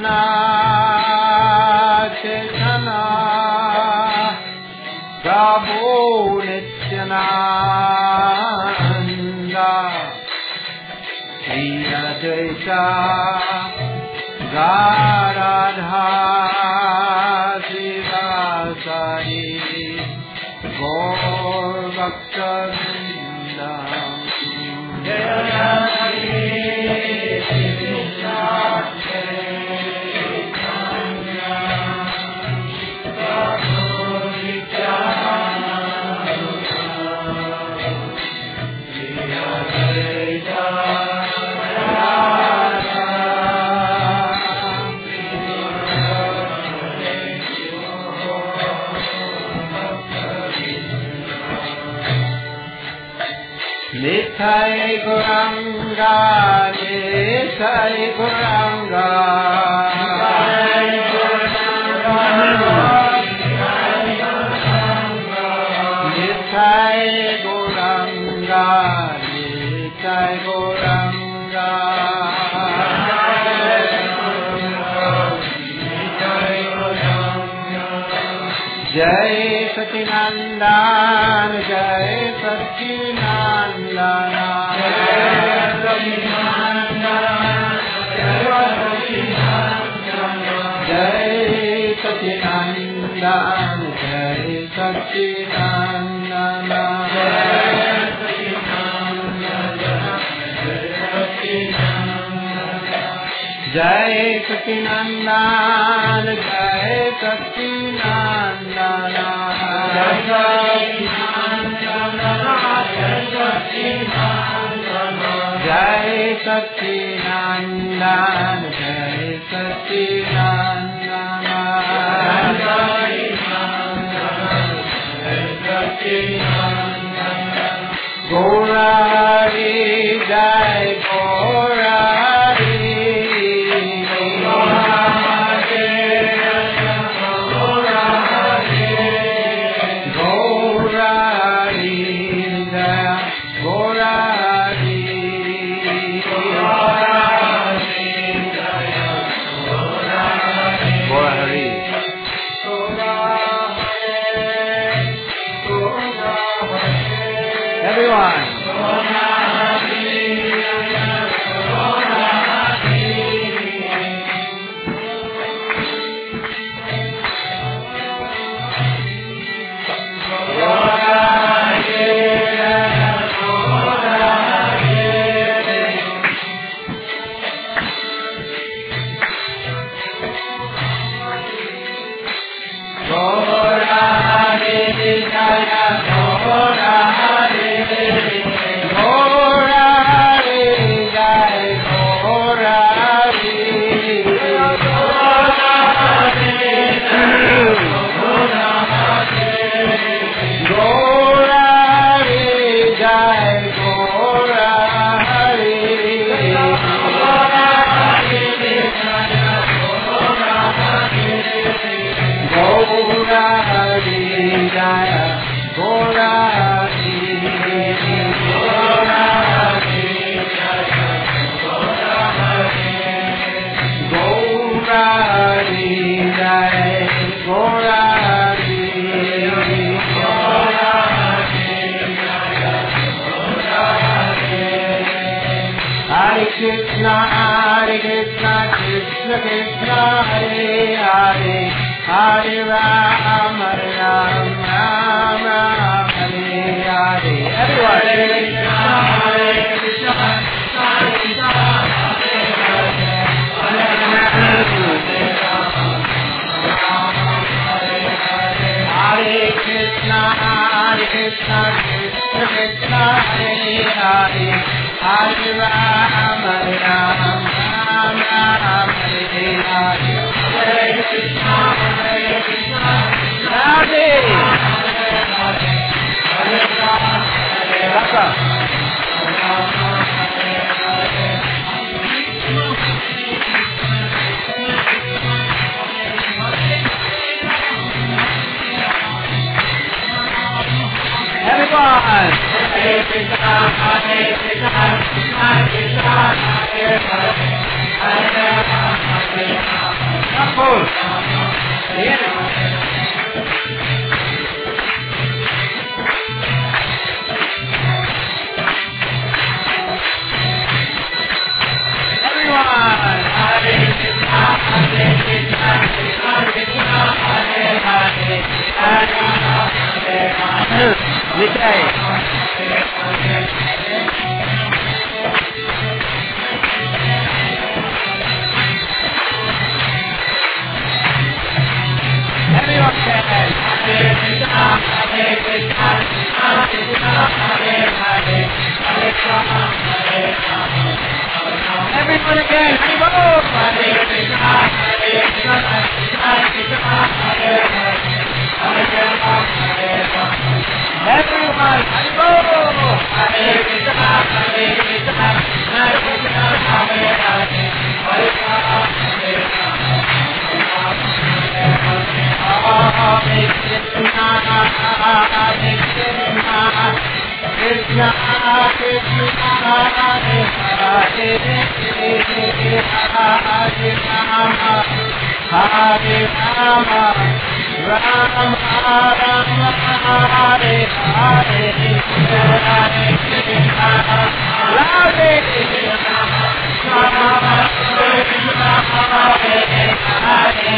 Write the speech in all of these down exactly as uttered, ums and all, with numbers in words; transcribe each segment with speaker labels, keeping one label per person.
Speaker 1: Chaitanya Prabhu Nityananda Shri Advaita Radha Sivasari Gaur Bhakta Vrinda Jaya Nithai Gauranga, Nithai Gauranga, Nithai Gauranga, Nithai Gauranga, Jai Sachidananda, Jai Sachidananda, Jai Sachidananda, Jai Sachidananda, Jai Sachidananda, Jai Sachidananda, Jai Sachidananda, Jai Sachidananda, Gaura Hari, Jai Gaura Hari, Gaura Hari, Jai Gaura Hari, Gaura Hari. Everyone. Krishna, Hare Krishna, Krishna Krishna, Hare Hare, Hare Ram, Hare Ram, Ram Ram, Hare Hare. Everyone, Hare Krishna, Hare Krishna, Hare Krishna, Hare Hare, Hare Krishna, Hare Krishna, Krishna Krishna, Hare Hare, Hare Ram, Hare Ram, Ram Ram, Hare Hare. Hare Krishna, Hare Krishna, Radhe, Hare Rama, Hare Rama. Everyone! Hare Krishna, Hare Krishna, Krishna Krishna, Hare Hare, Hare Rama, Hare Rama. Everyone can. Hare Krishna, Hare Krishna, Krishna Krishna, Hare Hare, Hare Rama, Hare Rama. Everyone again, Hare Bol. Hare Krishna, Hare Krishna, Krishna Krishna, Hare Hare, Hare Rama, Hare Rama. Everyone, Hare Bol. Hare Krishna, Hare Krishna, Krishna Krishna, Hare Hare, Hare Rama, Hare Rama. Hare Krishna, Hare Krishna, Krishna Krishna, Hare Hare, Hare Rama, Hare Rama, Rama Rama, Hare Hare, Hare Krishna, Hare Krishna, Rama Krishna, Hare Hare,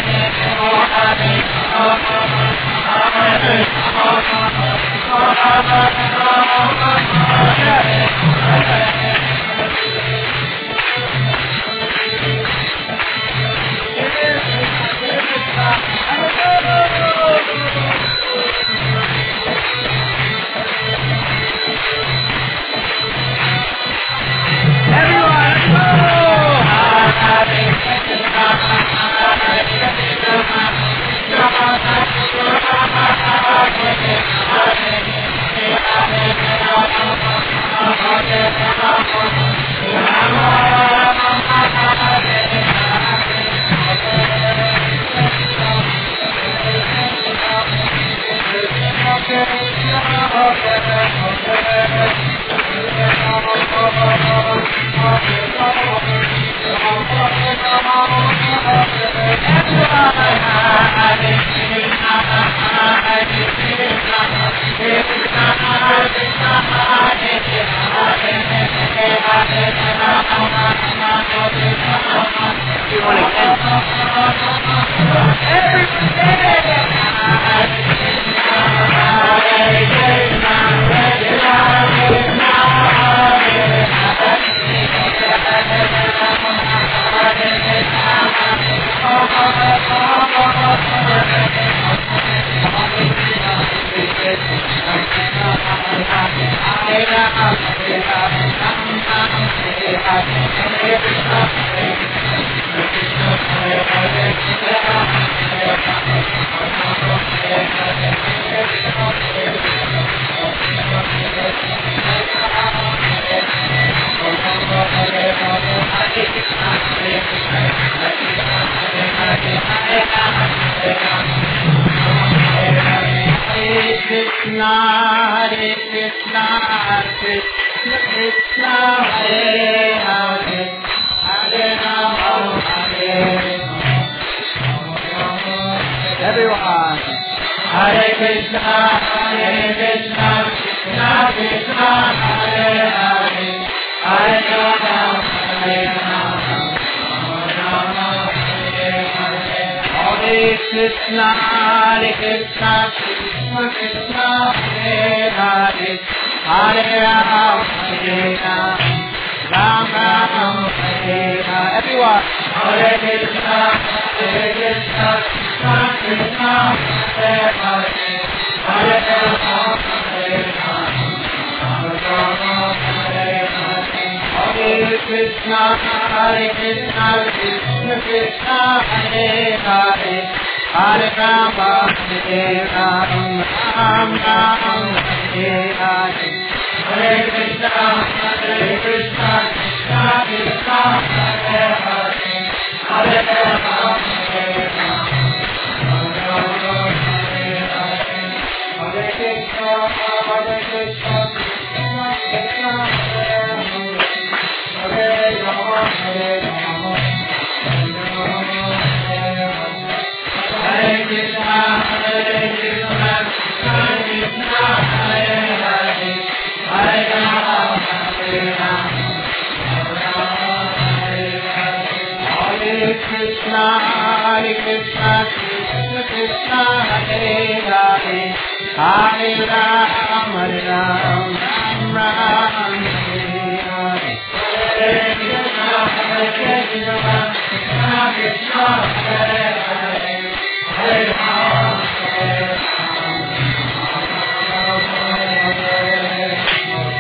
Speaker 1: Hare Rama, Hare Ram, Ram Ram, Hare Hare. Hare Krishna, Hare Krishna, Krishna Krishna, Hare Hare, Hare Ram, Hare Ram, Ram Ram, Hare Hare.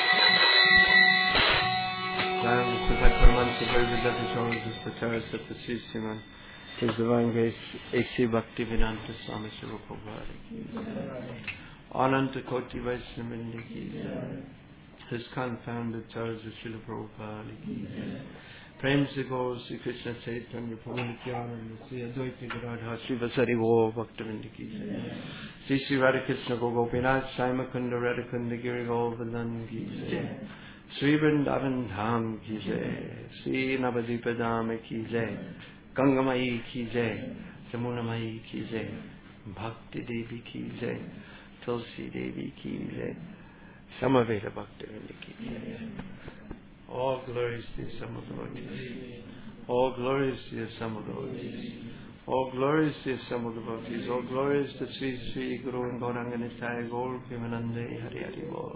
Speaker 1: His Divine Grace, A C Bhaktivedanta Swami Srila Prabhupada. Ananta Koti Vaishnavindi ki jai. His confounded charge of Srila Prabhupada ki jai. Prem se Gaur Sri Krishna Chaitanya Prabhu Nityananda Sri Advaita Gadadhar Sri Vasari Gaur Bhaktivinoda ki jai. Sri Sri Radha Krishna Gopinath Shaimakunda Radhakunda Giri Govardhan ki jai. Sri Vrindavan Dham ki jai. Sri Navadipa Dham ki jai. Gangamayi ki jai. Jamunamayi ki jai. Bhakti Devi ki jai. Tulsi Devi ki jai. Samaveda Bhaktivinoda ki jai. All glories to the Sama devotees. All glories to the Sama devotees. All glories to the Sama devotees. All glories to Sri Sri Guru and Gauranga Nitai Gaur Premanande Hari Hari Bol.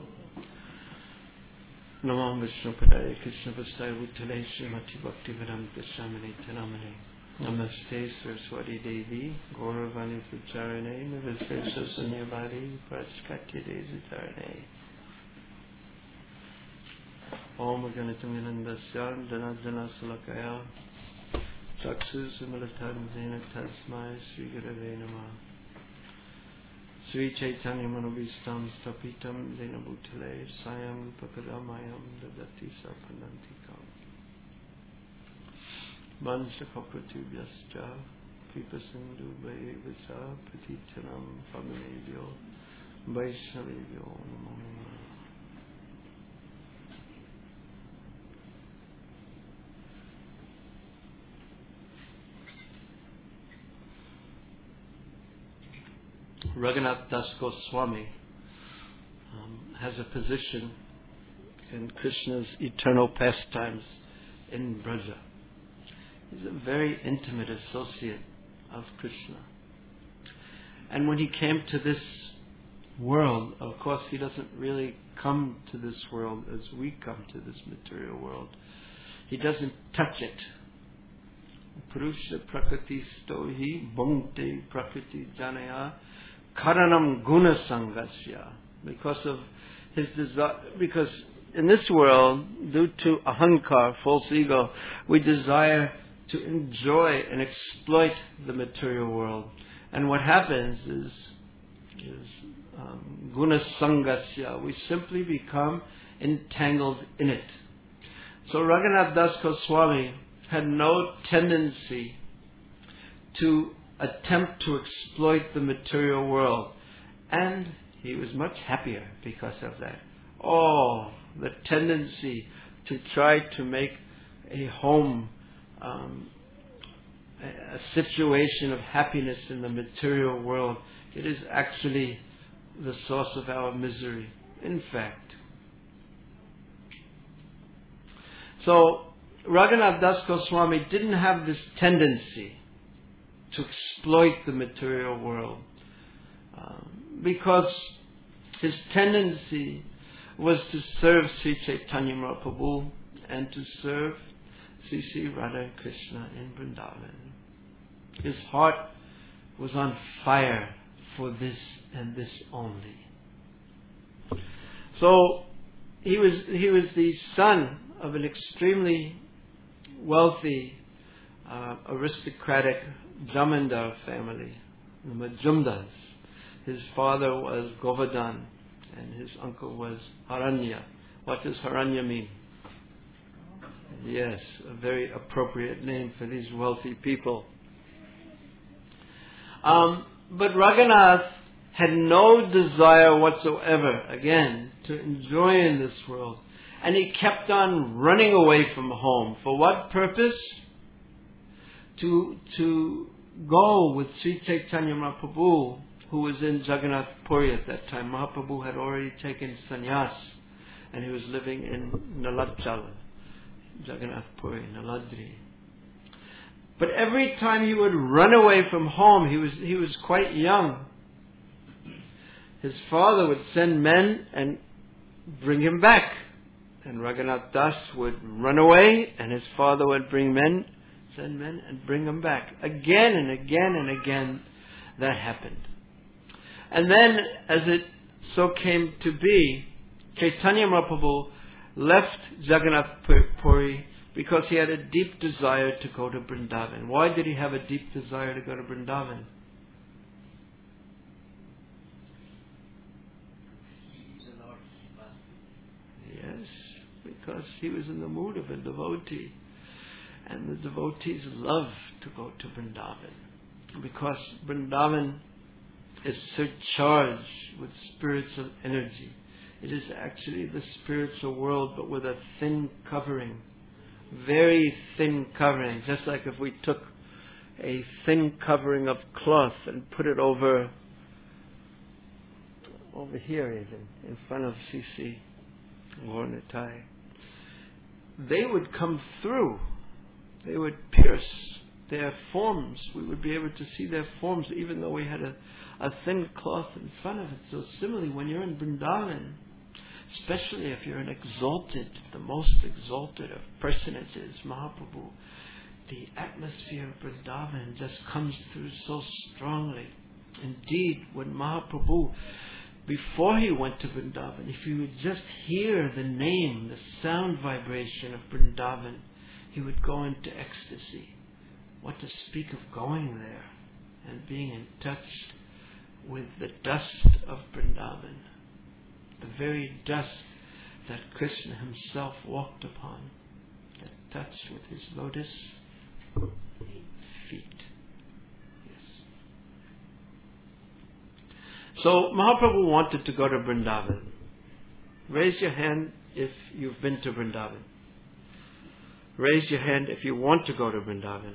Speaker 1: Namam Vishnu Padaya Krishna Vasaya Vuttale Srimati Bhaktivedanta Swamini Tanamane. Namaste Saraswati Devi Gauravani Pucharane Navasvesa Sunyavadi Prachkatya Dezitarane. Om Ganitaminandasya Dhanadhana Salakaya Chaksu Similatan Zena Tasmai Sri Gurave Namah. Sri Chaitanya Manobhistam Stapitam Zena Bhutale Sayam Pakadamayam Dadati Sarpanantikam Mansa Kapratubhyascha Kripasindu Bhayevasa Patitanam Pamanebhyo Vaishnavebhyo Namo Namah. Raghunath Das Goswami um, has a position in Krishna's eternal pastimes in Braja. He's a very intimate associate of Krishna. And when he came to this world, of course he doesn't really come to this world as we come to this material world. He doesn't touch it. Purusha prakriti stohi bhungte prakriti janaya karanam guna sangasya. Because of his desire, because in this world, due to ahankar, false ego, we desire to enjoy and exploit the material world. And what happens is, is um, guna sangasya. We simply become entangled in it. So Raghunath Das Goswami had no tendency to attempt to exploit the material world. And he was much happier because of that. Oh, the tendency to try to make a home, um, a situation of happiness in the material world, it is actually the source of our misery, in fact. So, Raghunath Das Goswami didn't have this tendency to exploit the material world, um, because his tendency was to serve Sri Chaitanya Mahaprabhu and to serve Sri Sri Radha Krishna in Vrindavan. His heart was on fire for this and this only. So he was he was the son of an extremely wealthy, uh, aristocratic Jamindar family, the Majumdars. His father was Govardhan and his uncle was Haranya. What does Haranya mean? Yes, a very appropriate name for these wealthy people. Um, but Raghunath had no desire whatsoever, again, to enjoy in this world. And he kept on running away from home. For what purpose? To, to go with Sri Chaitanya Mahaprabhu, who was in Jagannath Puri at that time. Mahaprabhu had already taken sannyas, and he was living in Nalachal, Jagannath Puri, Naladri. But every time he would run away from home, he was he was quite young.
Speaker 2: his father would send men and bring him back. And Raghunath Das would run away, and his father would bring men, send men and bring him back. Again and again and again that happened. And then, as it so came to be, Chaitanya Mahaprabhu left Jagannath Puri because he had a deep desire to go to Vrindavan. Why did he have a deep desire to go to Vrindavan? Yes, because he was in the mood of a devotee. And the devotees love to go to Vrindavan. Because Vrindavan is surcharged with spiritual energy. It is actually the spiritual world, but with a thin covering. Very thin covering. Just like if we took a thin covering of cloth and put it over, over here even, in front of C C or Nitai. They would come through. They would pierce their forms. We would be able to see their forms even though we had a, a thin cloth in front of it. So similarly, when you're in Vrindavan, especially if you're an exalted, the most exalted of personages, Mahaprabhu, the atmosphere of Vrindavan just comes through so strongly. Indeed, when Mahaprabhu, before he went to Vrindavan, if you would just hear the name, the sound vibration of Vrindavan, he would go into ecstasy. What to speak of going there and being in touch with the dust of Vrindavan, the very dust that Krishna himself walked upon, that touched with his lotus feet. Yes. So Mahaprabhu wanted to go to Vrindavan. Raise your hand if you've been to Vrindavan. Raise your hand if you want to go to Vrindavan.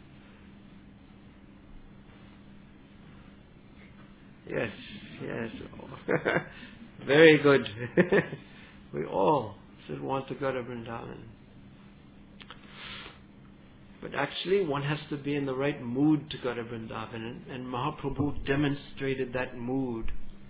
Speaker 2: Yes, yes. Very good. We all should want to go to Vrindavan. But actually, one has to be in the right mood to go to Vrindavan. And, and Mahaprabhu demonstrated that mood.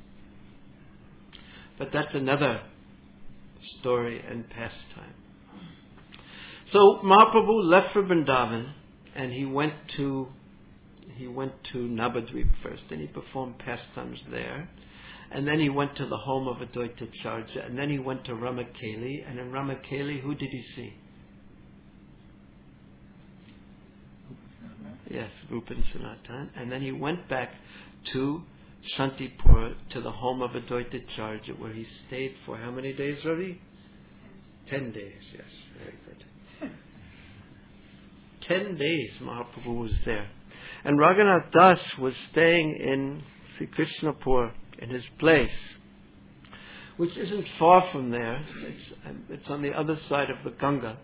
Speaker 2: But that's another story and pastime. So Mahaprabhu left for Vrindavan, and he went to he went to Navadvip first, and he performed pastimes there. And then he went to the home of Advaita Acharya, and then he went to Ramakeli, and in Ramakeli, who did he see? Yes, Rupan Sanatan. And then he went back to Shantipur, to the home of Advaita Acharya, where he stayed for how many days, Ravi? Ten days, yes, very good. Ten days Mahaprabhu was there. And Raghunath Das was staying in Sri Krishnapur, in his place, which isn't far from there. It's, it's on the other side of the Ganga,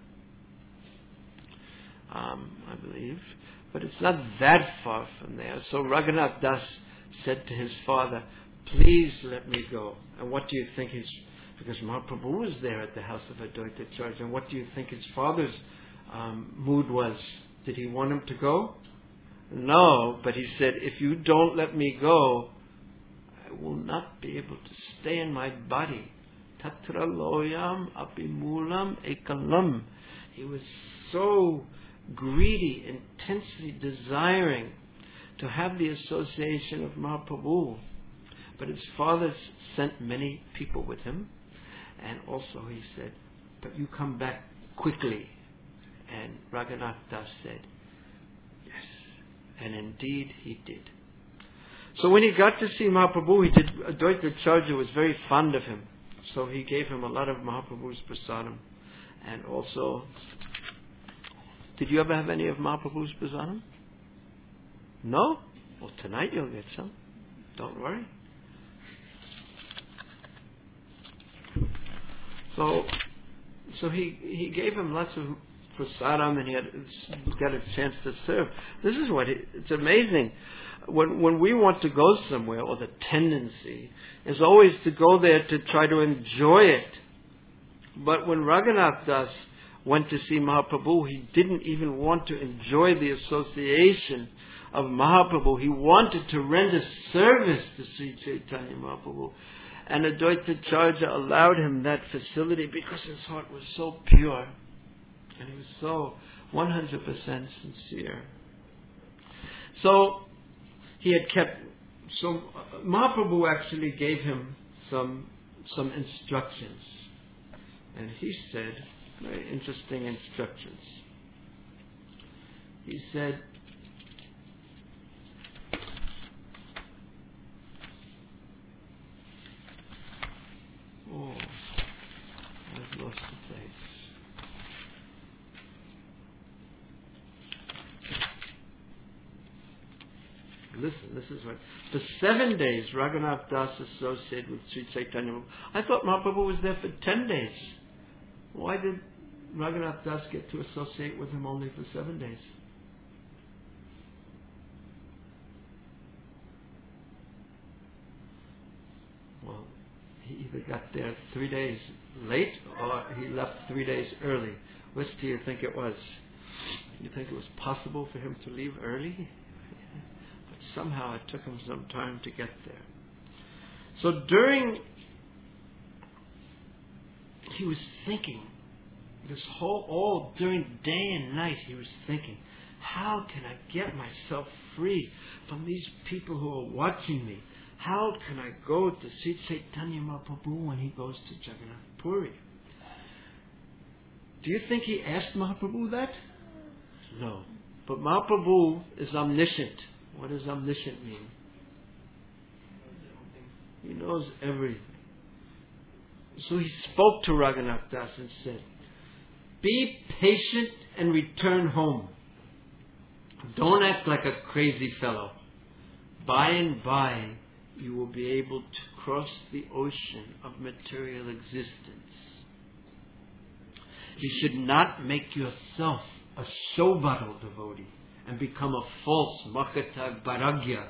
Speaker 2: um, I believe. But it's not that far from there. So Raghunath Das said to his father, please let me go. And what do you think his... Because Mahaprabhu was there at the house of Advaita Acharya. And what do you think his father's um, mood was? Did he want him to go? No, but he said, if you don't let me go, I will not be able to stay in my body. Tatra loyam apimulam ekalam. He was so greedy, intensely desiring to have the association of Mahaprabhu. But his father sent many people with him. And also he said, but you come back quickly. And Raghunath Das said, yes. And indeed he did. So when he got to see Mahaprabhu, he did, Advaita Acharya was very fond of him. So he gave him a lot of Mahaprabhu's prasadam. And also, did you ever have any of Mahaprabhu's prasadam? No? Well, tonight you'll get some. Don't worry. So, so he he gave him lots of prasadam, and he had got a chance to serve. This is what he, it's amazing. When when we want to go somewhere, or the tendency is always to go there to try to enjoy it. But when Raghunath Das went to see Mahaprabhu, he didn't even want to enjoy the association of Mahaprabhu. He wanted to render service to Sri Chaitanya Mahaprabhu. And Advaita Acharya allowed him that facility because his heart was so pure. And he was so one hundred percent sincere. So, he had kept... So, Mahaprabhu actually gave him some, some instructions. And he said, very interesting instructions. He said, oh, I've lost the place. Listen, this is what... For seven days, Raghunath Das associated with Sri Chaitanya Mahaprabhu. I thought Mahaprabhu was there for ten days. Why did Raghunath Das get to associate with him only for seven days? Well, he either got there three days late or he left three days early. Which do you think it was? You think it was possible for him to leave early? But somehow it took him some time to get there. So during... He was thinking, this whole, all during day and night, he was thinking, how can I get myself free from these people who are watching me? How can I go to Sri Chaitanya Mahaprabhu when he goes to Jagannath Puri? Do you think he asked Mahaprabhu that? No. But Mahaprabhu is omniscient. What does omniscient mean? He knows everything. So he spoke to Raghunath Das and said, be patient and return home. Don't act like a crazy fellow. By and by, you will be able to cross the ocean of material existence. You should not make yourself a Shobharo devotee and become a false Makata Vairagya.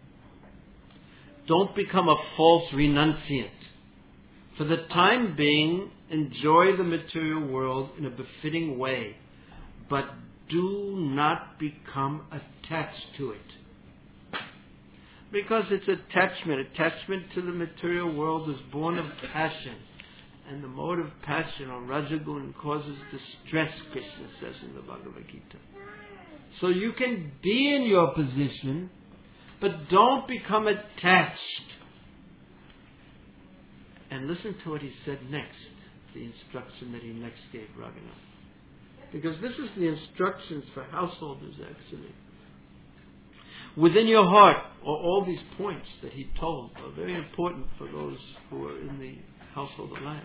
Speaker 2: Don't become a false renunciant. For the time being, enjoy the material world in a befitting way, but do not become attached to it. Because it's attachment. Attachment to the material world is born of passion. And the mode of passion, or Rajagun, causes distress, Krishna says in the Bhagavad Gita. So you can be in your position, but don't become attached. And listen to what he said next, the instruction that he next gave Raghunath. Because this is the instructions for householders, actually. Within your heart, or all these points that he told, are very important for those who are in the household alliance.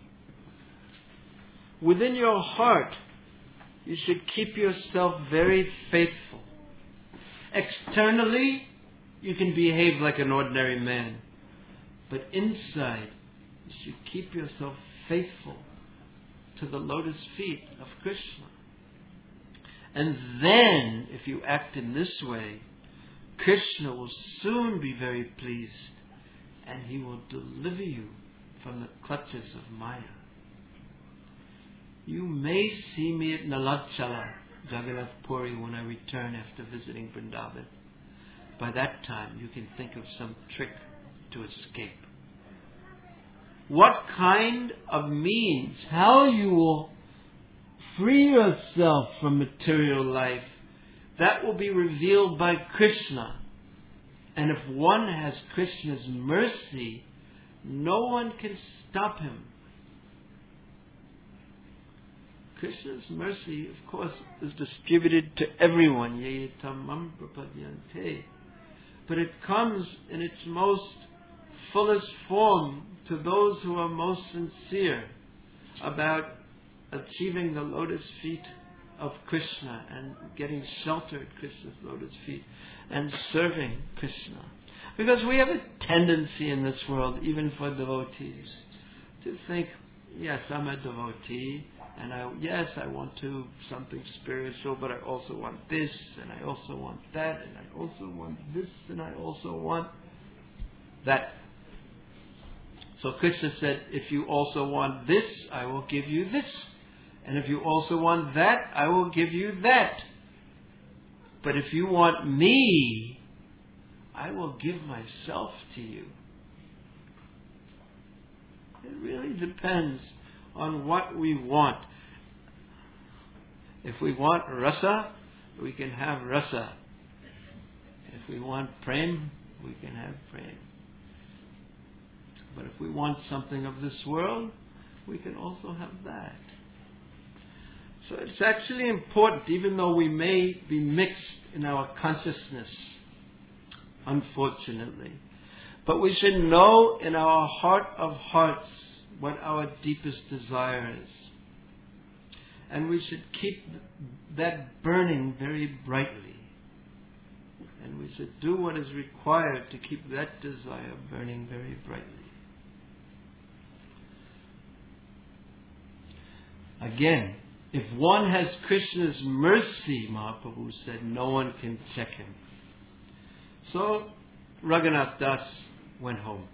Speaker 2: Within your heart, you should keep yourself very faithful. Externally, you can behave like an ordinary man. But inside, you should keep yourself faithful to the lotus feet of Krishna. And then, if you act in this way, Krishna will soon be very pleased, and he will deliver you from the clutches of Maya. You may see me at Nalachala, Jagannath Puri, when I return after visiting Vrindavan. By that time, you can think of some trick to escape. What kind of means, how you will free yourself from material life, that will be revealed by Krishna. And if one has Krishna's mercy, no one can stop him. Krishna's mercy, of course, is distributed to everyone. Yeyetamam prapadyante. But it comes in its most fullest form to those who are most sincere about achieving the lotus feet of Krishna and getting shelter at Krishna's lotus feet and serving Krishna. Because we have a tendency in this world, even for devotees, to think, yes, I'm a devotee, and I, yes, I want to something spiritual, but I also want this, and I also want that, and I also want this, and I also want that. So Krishna said, if you also want this, I will give you this. And if you also want that, I will give you that. But if you want me, I will give myself to you. It really depends on what we want. If we want rasa, we can have rasa. If we want prem, we can have prem. But if we want something of this world, we can also have that. So it's actually important, even though we may be mixed in our consciousness, unfortunately. But we should know in our heart of hearts what our deepest desire is. And we should keep that burning very brightly. And we should do what is required to keep that desire burning very brightly. Again, if one has Krishna's mercy, Mahaprabhu said, no one can check him. So Raghunath Das went home.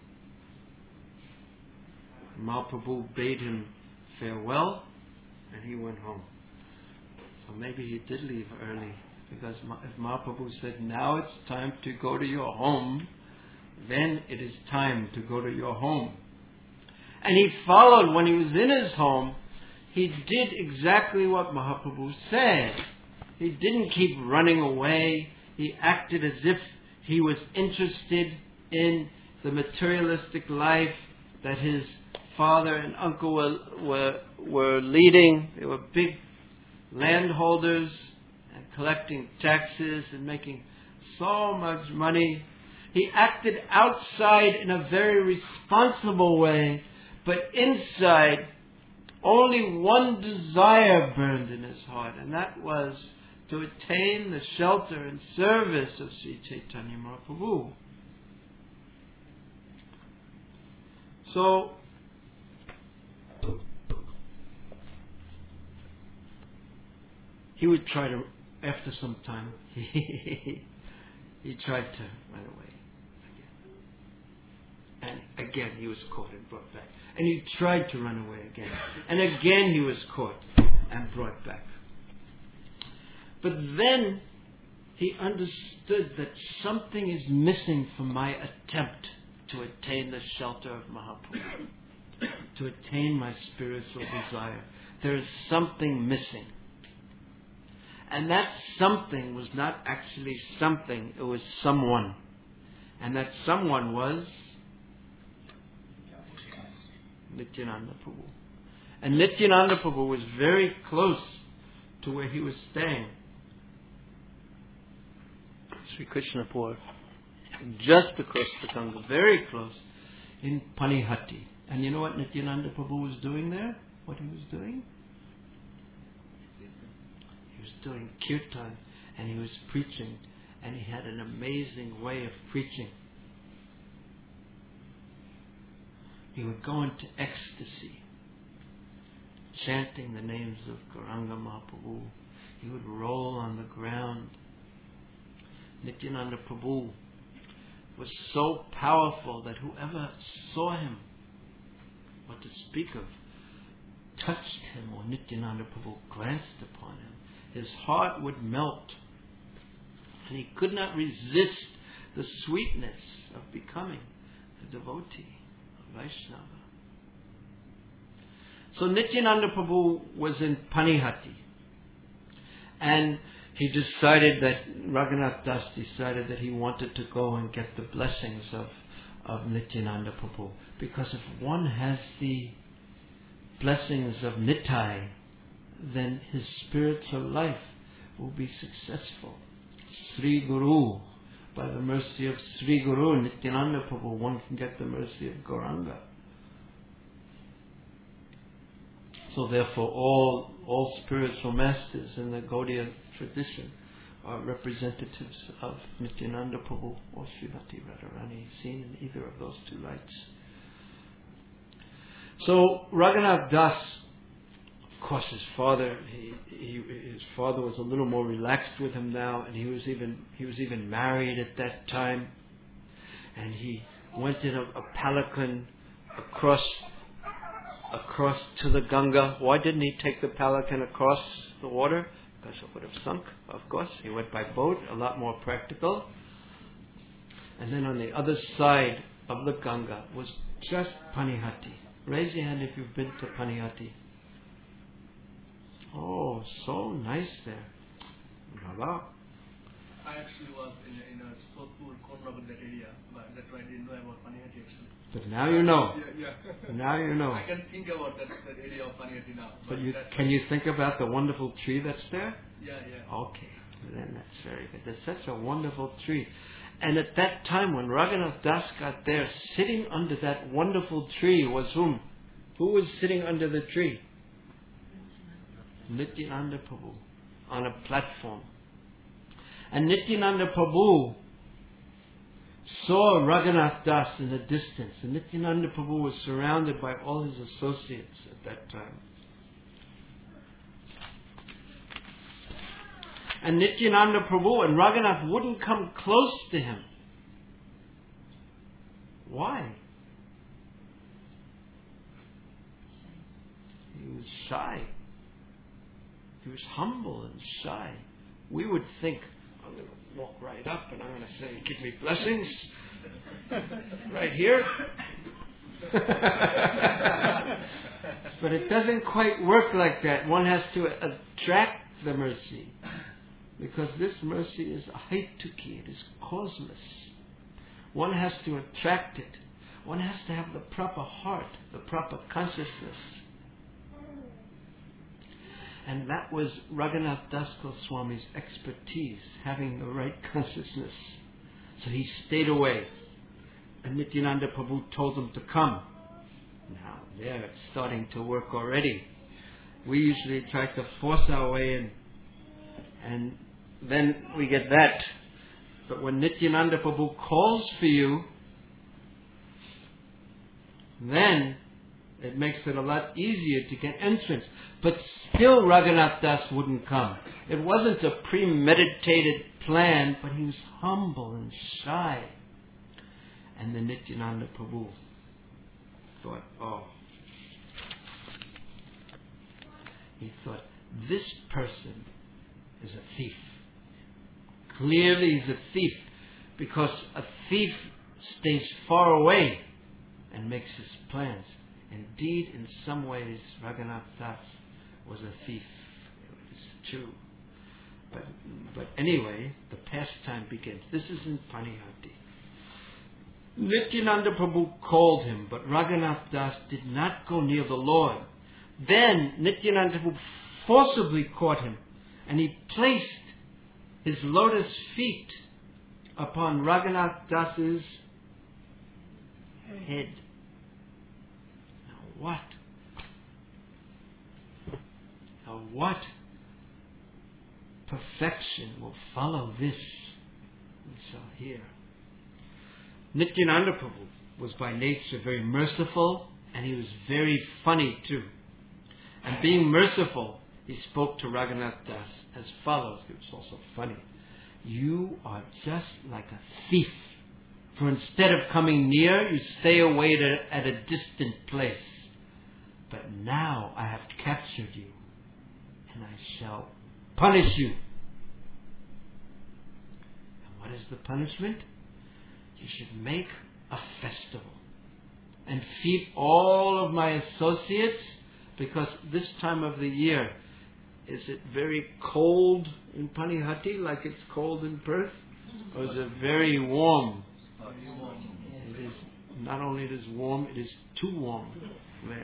Speaker 2: Mahaprabhu bade him farewell, and he went home. So maybe he did leave early, because if Mahaprabhu said, now it's time to go to your home, then it is time to go to your home. And he followed when he was in his home. He did exactly what Mahaprabhu said. He didn't keep running away. He acted as if he was interested in the materialistic life that his father and uncle were, were, were leading. They were big landholders and collecting taxes and making so much money. He acted outside in a very responsible way, but inside only one desire burned in his heart, and that was to attain the shelter and service of Sri Chaitanya Mahaprabhu. So, he would try to, after some time, he, he tried to run away again. And again he was caught and brought back. And he tried to run away again. And again he was caught and brought back. But then he understood that something is missing from my attempt to attain the shelter of Mahaprabhu, to attain my spiritual desire. There is something missing. And that something was not actually something, it was someone. And that someone was Nityananda Prabhu. And Nityananda Prabhu was very close to where he was staying. Sri Krishnapur. Just across the Ganga, very close, in Panihati. And you know what Nityananda Prabhu was doing there? What he was doing? He was doing kirtan, and he was preaching, and he had an amazing way of preaching. He would go into ecstasy, chanting the names of Gauranga Mahaprabhu. He would roll on the ground. Nityananda Prabhu was so powerful that whoever saw him, what to speak of, touched him, or Nityananda Prabhu glanced upon him, his heart would melt. And he could not resist the sweetness of becoming a devotee, a Vaishnava. So Nityananda Prabhu was in Panihati. And he decided that, Raghunath Das decided that he wanted to go and get the blessings of, of Nityananda Prabhu. Because if one has the blessings of Nitai, then his spiritual life will be successful. Sri Guru, by the mercy of Sri Guru Nityananda Prabhu, one can get the mercy of Gauranga. So therefore all all spiritual masters in the Gaudiya tradition are representatives of Nityananda Prabhu or Srimati Radharani, seen in either of those two lights. So Raghunath Das, of course his father, he, he, his father was a little more relaxed with him now, and he was even he was even married at that time, and he went in a, a palanquin across across to the Ganga. Why didn't he take the palanquin across the water? because it would have sunk, of course. He went by boat, a lot more practical. And then on the other side of the Ganga was just Panihati. Raise your hand if you've been to Panihati. Oh, so nice there. Baba.
Speaker 3: I actually was in a, in a Sodhpur corner of that area, but that's why I didn't know about Panihati actually.
Speaker 2: But now you know.
Speaker 3: Yeah, yeah.
Speaker 2: Now you know.
Speaker 3: I can think about that, that area of Panihati now.
Speaker 2: But
Speaker 3: But
Speaker 2: you,
Speaker 3: that's
Speaker 2: can you think about the wonderful tree that's there?
Speaker 3: Yeah, yeah.
Speaker 2: Okay, then that's very good. There's such a wonderful tree. And at that time when Raghunath Das got there, sitting under that wonderful tree was whom? Who was sitting under the tree? Nityananda Prabhu on a platform. And Nityananda Prabhu saw Raghunath Das in the distance. And Nityananda Prabhu was surrounded by all his associates at that time. And Nityananda Prabhu and Raghunath wouldn't come close to him. Why? He was shy. He was humble and shy. We would think, I'm going to walk right up and I'm going to say, give me blessings. Right here. But it doesn't quite work like that. One has to attract the mercy. Because this mercy is ahetuki, it is causeless. One has to attract it. One has to have the proper heart, the proper consciousness. And that was Raghunath Das Goswami's expertise, having the right consciousness. So he stayed away. And Nityananda Prabhu told him to come. Now, there it's starting to work already. We usually try to force our way in. And then we get that. But when Nityananda Prabhu calls for you, then it makes it a lot easier to get entrance. But still Raghunath Das wouldn't come. It wasn't a premeditated plan, but he was humble and shy. And then Nityananda Prabhu thought, oh. He thought, this person is a thief. Clearly he's a thief, because a thief stays far away and makes his plans. Indeed, in some ways, Raghunath Das was a thief. It is true. But, but anyway, the pastime begins. This is in Panihati. Nityananda Prabhu called him, but Raghunath Das did not go near the Lord. Then Nityananda Prabhu forcibly caught him, and he placed his lotus feet upon Raghunath Das's head. Now what? Now what perfection will follow this? We shall hear. Nityananda Prabhu was by nature very merciful, and he was very funny too. And being merciful, he spoke to Raghunath Das as follows. It was also funny. You are just like a thief. For instead of coming near, you stay away to, at a distant place. But now I have captured you, and I shall punish you. And what is the punishment? You should make a festival and feed all of my associates, because this time of the year, is it very cold in Panihati like it's cold in Perth? Or is it very warm? It is, not only it is warm, it is too warm. Yes.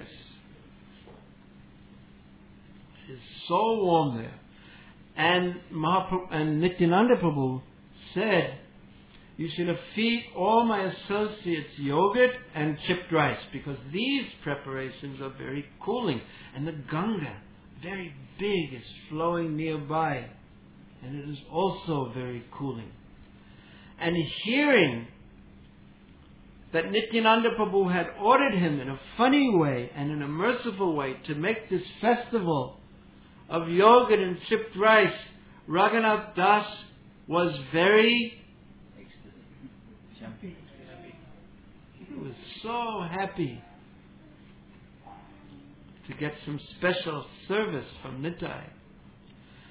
Speaker 2: It is so warm there. And Mahaprabhu, and Nityananda Prabhu said, you should feed all my associates yogurt and chipped rice, because these preparations are very cooling. And the Ganga, very big, is flowing nearby, and it is also very cooling. And hearing that Nityananda Prabhu had ordered him in a funny way and in a merciful way to make this festival of yogurt and chipped rice, Raghunath Das was very happy. He was so happy to get some special service from Nitai.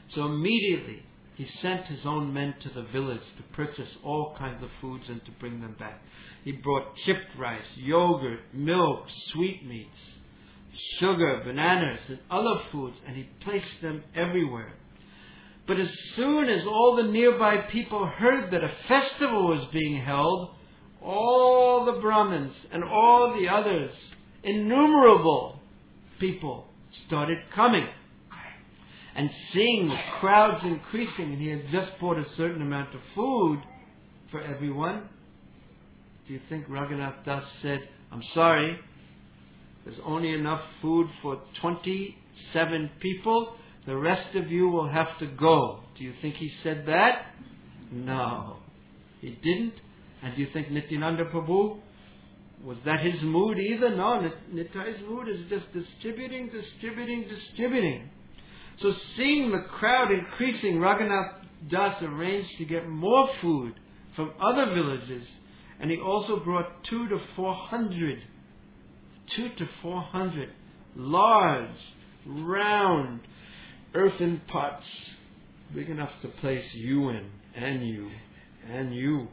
Speaker 2: So immediately he sent his own men to the village to purchase all kinds of foods and to bring them back. He brought chipped rice, yogurt, milk, sweetmeats, sugar, bananas, and other foods, and he placed them everywhere. But as soon as all the nearby people heard that a festival was being held, all the Brahmins and all the others, innumerable people, started coming. And seeing the crowds increasing, and he had just bought a certain amount of food for everyone, do you think Raghunath Das said, I'm sorry, there's only enough food for twenty-seven people, the rest of you will have to go. Do you think he said that? No, he didn't. And do you think Nityananda Prabhu, was that his mood either? No, Nitai's mood is just distributing, distributing, distributing. So seeing the crowd increasing, Raghunath Das arranged to get more food from other villages, and he also brought two to four hundred, two to four hundred large, round, earthen pots, big enough to place you in, and you, and you.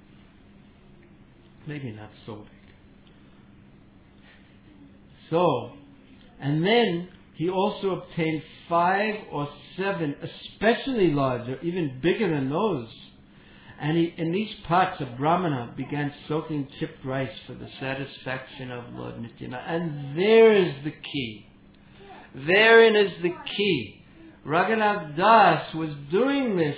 Speaker 2: Maybe not so big. So, and then he also obtained five or seven, especially larger, even bigger than those. And he, in these pots, a Brahmana began soaking chipped rice for the satisfaction of Lord Nityananda. And there is the key. Therein is the key. Raghunath Das was doing this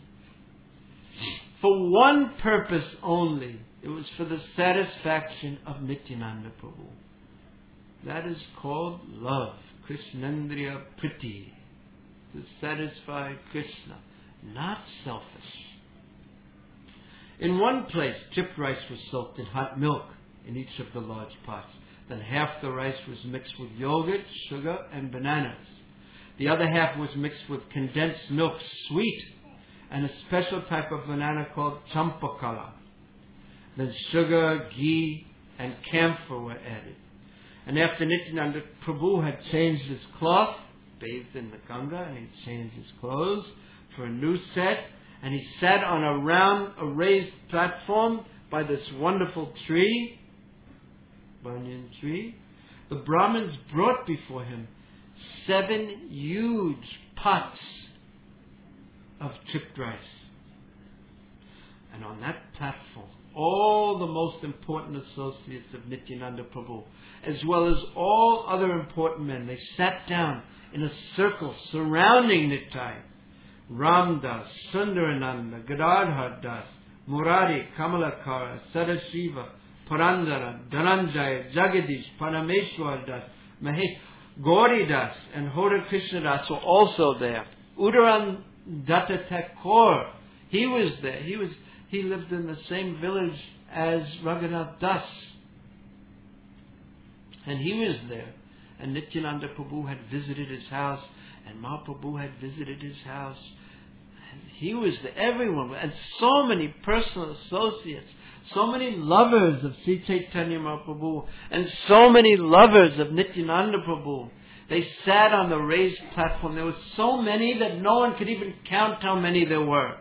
Speaker 2: for one purpose only. It was for the satisfaction of Nityananda Prabhu. That is called love. Krishnendriya Priti. To satisfy Krishna. Not selfish. In one place, chipped rice was soaked in hot milk in each of the large pots. Then half the rice was mixed with yogurt, sugar, and bananas. The other half was mixed with condensed milk, sweet, and a special type of banana called champakala. Then sugar, ghee, and camphor were added. And after Nityananda Prabhu had changed his cloth, bathed in the Ganga, and he changed his clothes for a new set, and he sat on a round, a raised platform by this wonderful tree, banyan tree, the Brahmins brought before him seven huge pots of chipped rice. And on that platform, all the most important associates of Nityananda Prabhu, as well as all other important men, they sat down in a circle surrounding Nitai. Ramdas, Sundarananda, Gadadhar Das, Murari, Kamalakara, Sadashiva, Parandara, Dhananjaya, Jagadish, Parameshwar Das, Mahesh, Gauri Das, and Hora Krishna Das were also there. Udaran Datta Thakur, he was there. He was he lived in the same village as Raghunath Das. And he was there. And Nityananda Prabhu had visited his house, and Mahaprabhu had visited his house. And he was there, everyone, and so many personal associates, so many lovers of Sri Chaitanya Mahaprabhu, and so many lovers of Nityananda Prabhu. They sat on the raised platform. There were so many that no one could even count how many there were.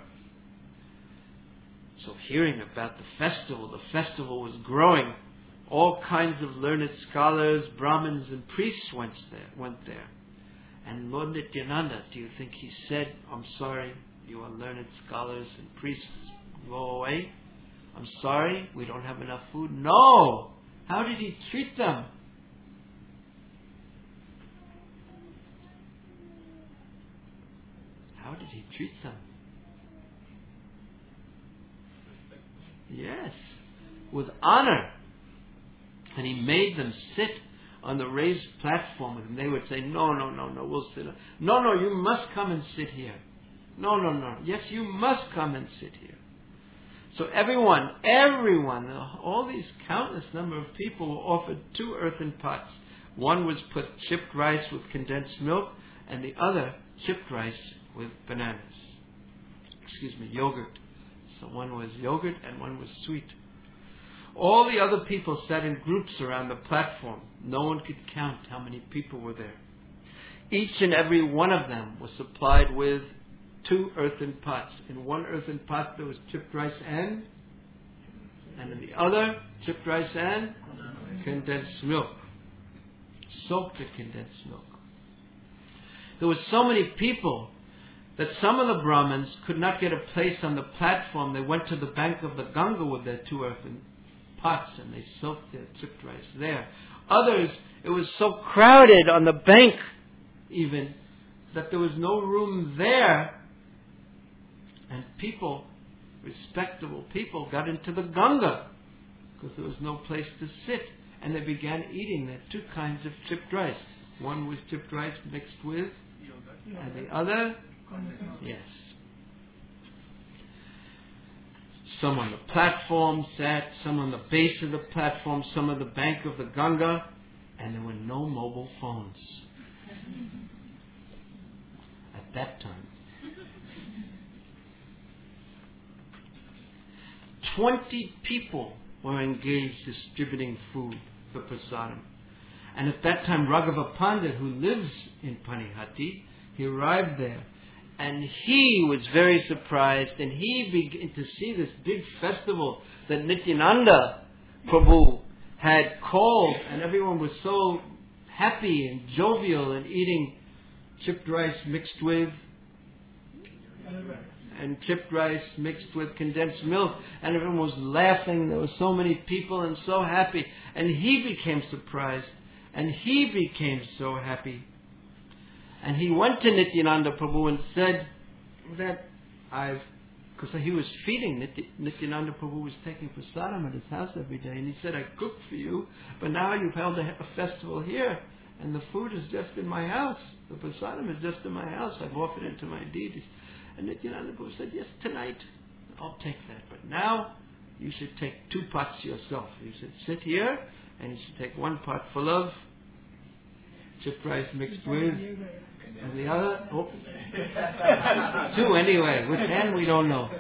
Speaker 2: So hearing about the festival, the festival was growing. All kinds of learned scholars, Brahmins, and priests went there. Went there. And Lord Nityananda, do you think he said, I'm sorry, you are learned scholars and priests, go away? I'm sorry, we don't have enough food? No! How did he treat them? How did he treat them? Yes, with honor. And he made them sit on the raised platform, and they would say, no, no, no, no, we'll sit. No, no, you must come and sit here. No, no, no. Yes, you must come and sit here. So everyone, everyone, all these countless number of people were offered two earthen pots. One was put chipped rice with condensed milk, and the other chipped rice with bananas. Excuse me, yogurt. So one was yogurt and one was sweet. All the other people sat in groups around the platform. No one could count how many people were there. each and every one of them was supplied with two earthen pots. In one earthen pot there was chipped rice and, and in the other, chipped rice and condensed milk. Soaked in condensed milk. There were so many people that some of the Brahmins could not get a place on the platform. They went to the bank of the Ganga with their two earthen pots and they soaked their chipped rice there. Others, it was so crowded on the bank even that there was no room there, and people, respectable people, got into the Ganga because there was no place to sit, and they began eating their two kinds of chipped rice. One was chipped rice mixed with, and the other, yes. Some on the platform sat, some on the base of the platform, some on the bank of the Ganga, and there were no mobile phones at that time. Twenty people were engaged distributing food for prasadam. And at that time, Raghava Pandit, who lives in Panihati, he arrived there. And he was very surprised, and he began to see this big festival that Nityananda Prabhu had called, and everyone was so happy and jovial and eating chipped rice mixed with and chipped rice mixed with condensed milk, and everyone was laughing. There were so many people and so happy, and he became surprised, and he became so happy. And he went to Nityananda Prabhu and said that I've, because he was feeding, Nitya, Nityananda Prabhu was taking prasadam at his house every day, and he said, I cooked for you, but now you've held a, a festival here, and the food is just in my house. The prasadam is just in my house. I've offered it to my deities. And Nityananda Prabhu said, yes, tonight I'll take that, but now you should take two pots yourself. You should sit here, and you should take one pot full of chipped rice mixed with, and the other, oh, two anyway. Which hand we don't know.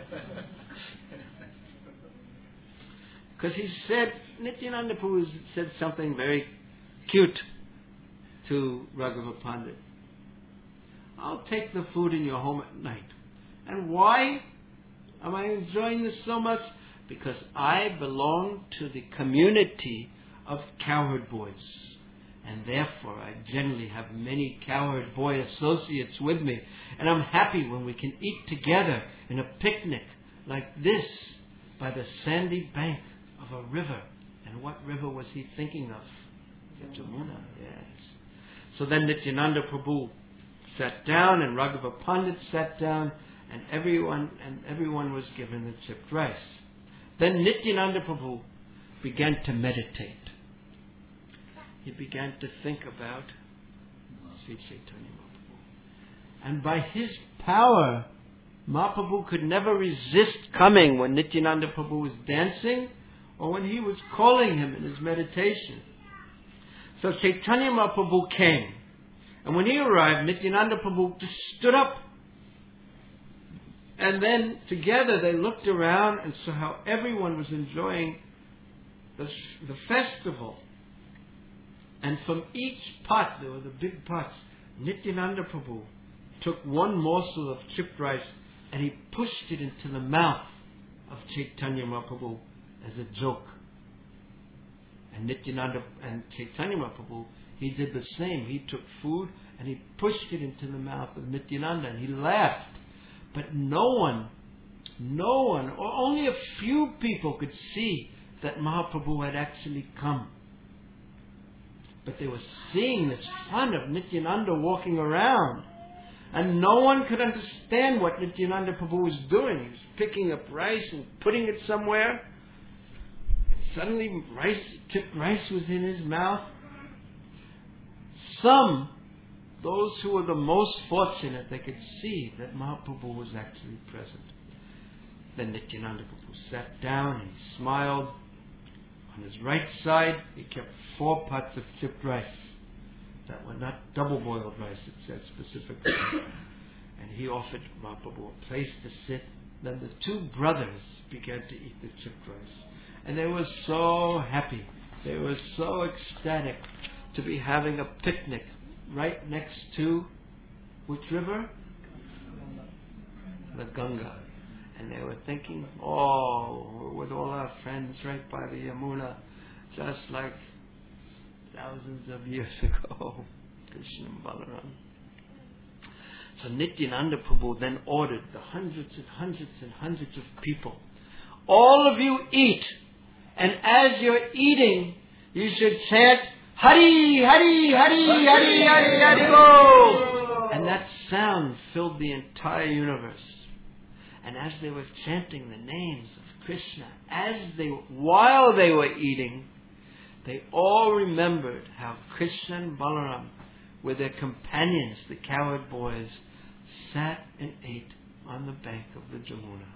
Speaker 2: Because he said, Nityananda Prabhu said something very cute to Raghava Pandit. I'll take the food in your home at night. And why am I enjoying this so much? Because I belong to the community of cowherd boys. And therefore, I generally have many cowherd boy associates with me. And I'm happy when we can eat together in a picnic like this by the sandy bank of a river. And what river was he thinking of? The Jamuna, yes. So then Nityananda Prabhu sat down, and Raghava Pandit sat down, and everyone and everyone was given the chipped rice. Then Nityananda Prabhu began to meditate. He began to think about Sri Chaitanya Mahaprabhu. And by his power, Mahaprabhu could never resist coming when Nityananda Prabhu was dancing or when he was calling him in his meditation. So Chaitanya Mahaprabhu came. And when he arrived, Nityananda Prabhu just stood up. And then together they looked around and saw how everyone was enjoying the, the festival. And from each pot, there were the big pots, Nityananda Prabhu took one morsel of chipped rice and he pushed it into the mouth of Chaitanya Mahaprabhu as a joke. And Nityananda and Chaitanya Mahaprabhu, he did the same. He took food and he pushed it into the mouth of Nityananda and he laughed. But no one, no one, or only a few people could see that Mahaprabhu had actually come. But they were seeing this fun of Nityananda walking around. And no one could understand what Nityananda Prabhu was doing. He was picking up rice and putting it somewhere. And suddenly rice, chipped rice was in his mouth. Some, those who were the most fortunate, they could see that Mahaprabhu was actually present. Then Nityananda Prabhu sat down and he smiled. On his right side, he kept four pots of chipped rice that were not double-boiled rice, it said specifically. And he offered Mahaprabhu a place to sit. Then the two brothers began to eat the chipped rice. And they were so happy. They were so ecstatic to be having a picnic right next to which river? The Ganga. And they were thinking, oh, we're with all our friends right by the Yamuna, just like thousands of years ago. Krishna and Balaram. So Nityananda Prabhu then ordered the hundreds and hundreds and hundreds of people, all of you eat, and as you're eating, you should chant, Hari, Hari, Hari, Hari, Hari, Hari, Bo! And that sound filled the entire universe. And as they were chanting the names of Krishna, as they, while they were eating, they all remembered how Krishna and Balaram, with their companions, the cowherd boys, sat and ate on the bank of the Jamuna.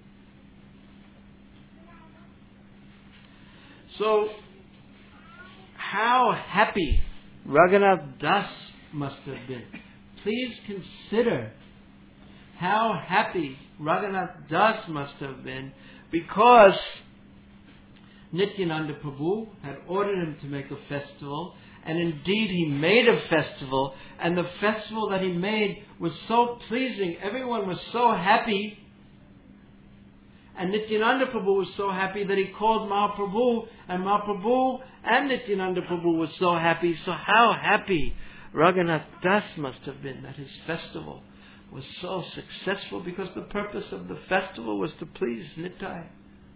Speaker 2: So, how happy Raghunath Das must have been. Please consider how happy Raghunath Das must have been, because Nityananda Prabhu had ordered him to make a festival, and indeed he made a festival, and the festival that he made was so pleasing. Everyone was so happy, and Nityananda Prabhu was so happy that he called Mahaprabhu, and Mahaprabhu and Nityananda Prabhu were so happy. So how happy Raghunath Das must have been that his festival was so successful, because the purpose of the festival was to please Nitai.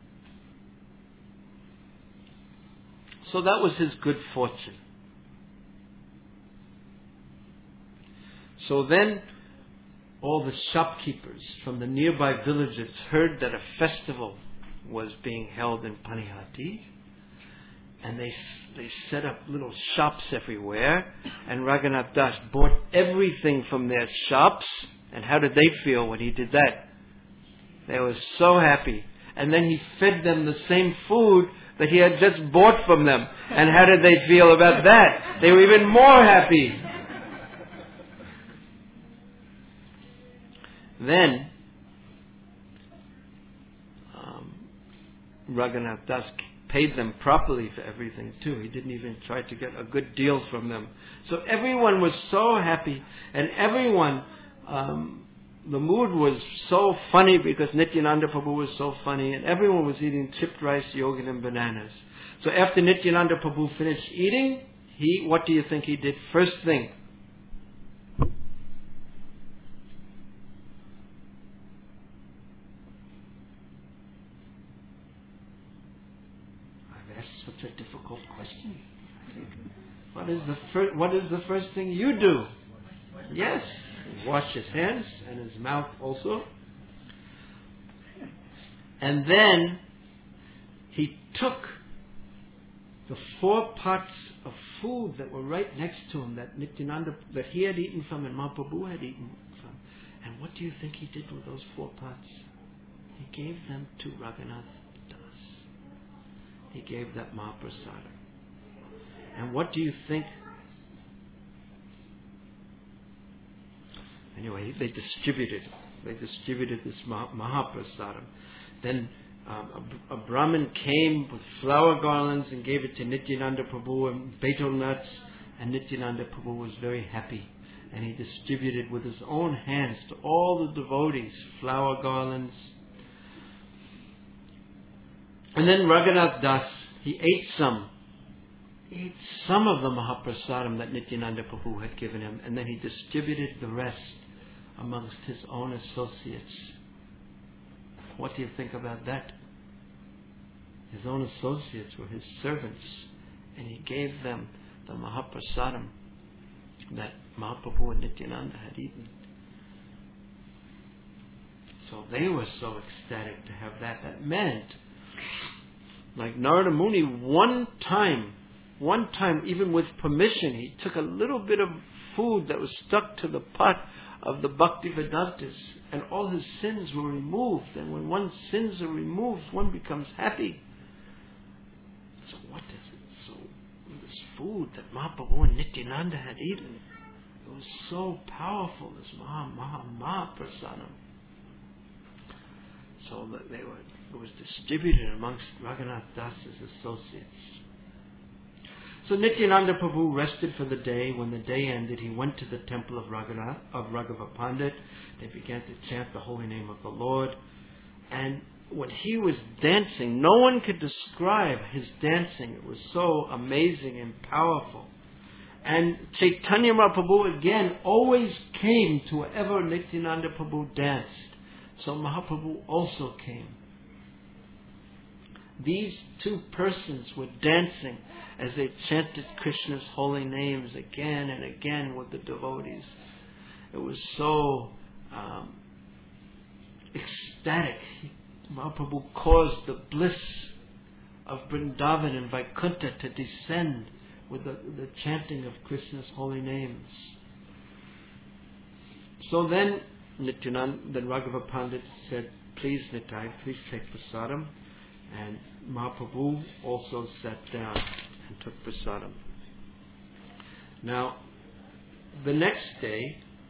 Speaker 2: So that was his good fortune. So then all the shopkeepers from the nearby villages heard that a festival was being held in Panihati, and they they set up little shops everywhere, and Raghunath Das bought everything from their shops. And how did they feel when he did that? They were so happy. And then he fed them the same food that he had just bought from them. And how did they feel about that? They were even more happy. Then, um, Raghunath Das paid them properly for everything too. He didn't even try to get a good deal from them. So everyone was so happy, and everyone, um, the mood was so funny because Nityananda Prabhu was so funny, and everyone was eating chipped rice, yogurt, and bananas. So after Nityananda Prabhu finished eating, he, what do you think he did first thing? Such a difficult question. What is the first? What is the first thing you do? Yes, wash his hands and his mouth also. And then he took the four pots of food that were right next to him, that Nityananda, that he had eaten from and Mahaprabhu had eaten from. And what do you think he did with those four pots? He gave them to Raghunath. He gave that Mahaprasadam. And what do you think? Anyway, they distributed. They distributed this Mahaprasadam. Then um, a, a Brahmin came with flower garlands and gave it to Nityananda Prabhu and betel nuts. And Nityananda Prabhu was very happy. And he distributed with his own hands to all the devotees flower garlands. And then Raghunath Das, he ate some. He ate some of the Mahaprasadam that Nityananda Prabhu had given him, and then he distributed the rest amongst his own associates. What do you think about that? His own associates were his servants, and he gave them the Mahaprasadam that Mahaprabhu and Nityananda had eaten. So they were so ecstatic to have that. That meant, like Narada Muni, one time, one time, even with permission, he took a little bit of food that was stuck to the pot of the Bhaktivedantas, and all his sins were removed. And when one's sins are removed, one becomes happy. So what is it? So this food that Mahaprabhu and Nityananda had eaten, it was so powerful, this Maha Maha Mahaprasadam. So that they were, it was distributed amongst Raghunath Das's associates. So Nityananda Prabhu rested for the day. When the day ended, he went to the temple of Raghunath, of Raghava Pandit. They began to chant the holy name of the Lord. And when he was dancing, no one could describe his dancing. It was so amazing and powerful. And Chaitanya Mahaprabhu again always came to wherever Nityananda Prabhu danced. So Mahaprabhu also came. These two persons were dancing as they chanted Krishna's holy names again and again with the devotees. It was so um, ecstatic. Mahaprabhu caused the bliss of Vrindavan and Vaikuntha to descend with the, the chanting of Krishna's holy names. So then Nityananda, then Raghava Pandit said, "Please Nitai, please take prasadam." And Mahaprabhu also sat down and took prasadam. Now, the next day,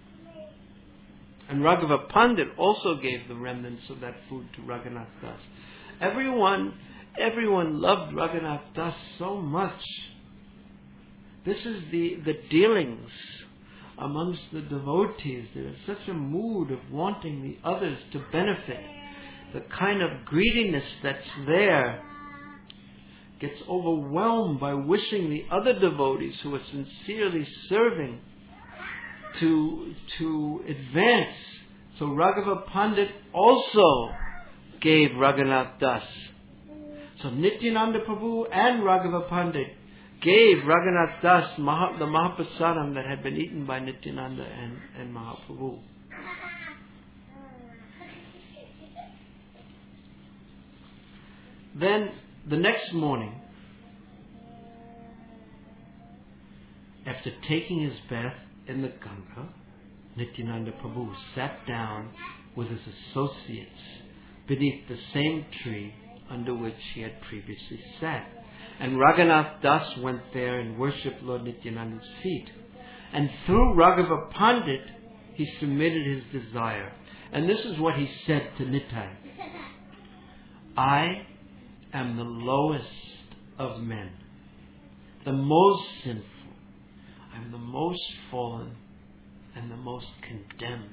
Speaker 2: and Raghava Pandit also gave the remnants of that food to Raghunath Das. Everyone, everyone loved Raghunath Das so much. This is the, the dealings amongst the devotees. There is such a mood of wanting the others to benefit. The kind of greediness that's there gets overwhelmed by wishing the other devotees who are sincerely serving to, to advance. So Raghava Pandit also gave Raghunath Das. So Nityananda Prabhu and Raghava Pandit gave Raghunath Das Maha, the Mahaprasadam that had been eaten by Nityananda and, and Mahaprabhu. Then, the next morning, after taking his bath in the Ganga, Nityananda Prabhu sat down with his associates beneath the same tree under which he had previously sat. And Raghunath Das went there and worshipped Lord Nityananda's feet. And through Raghava Pandit, he submitted his desire. And this is what he said to Nitai. "I am the lowest of men, the most sinful. I am the most fallen and the most condemned.